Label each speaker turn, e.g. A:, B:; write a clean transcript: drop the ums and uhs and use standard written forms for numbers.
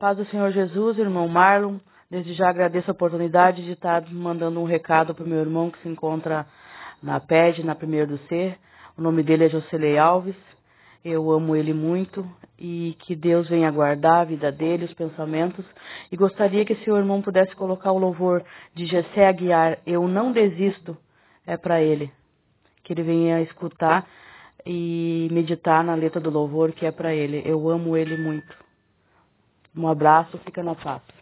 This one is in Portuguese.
A: Paz do Senhor Jesus, irmão Marlon. Desde já agradeço a oportunidade de estar mandando um recado para o meu irmão que se encontra na PED, na 1º do C. O nome dele é Jocelei Alves. Eu amo ele muito e que Deus venha guardar a vida dele, os pensamentos. E gostaria que seu irmão pudesse colocar o louvor de Gessé Aguiar, Eu Não Desisto, é para ele. Que ele venha escutar e meditar na letra do louvor que é para ele. Eu amo ele muito. Um abraço, fica na paz.